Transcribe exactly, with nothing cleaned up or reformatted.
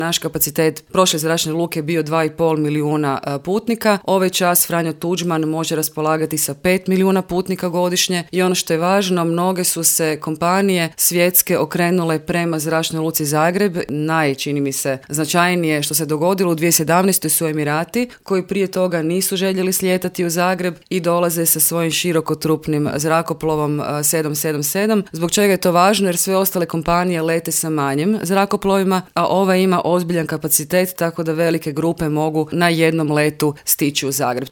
Naš kapacitet prošle zračne luke je bio dva i pol milijuna putnika. Ovaj čas Franjo Tuđman može raspolagati sa pet milijuna putnika godišnje i ono što je važno, mnoge su se kompanije svjetske okrenule prema zračnoj luci Zagreb. Naj, čini mi se, značajnije što se dogodilo u dvije tisuće sedamnaestoj su Emirati, koji prije toga nisu željeli slijetati u Zagreb i dolaze sa svojim širokotrupnim zrakoplovom sedam sedam sedam. Zbog čega je to važno? Jer sve ostale kompanije lete sa manjim zrakoplovima, a ova ima ozbiljan kapacitet, tako da velike grupe mogu na jednom letu stići u Zagreb.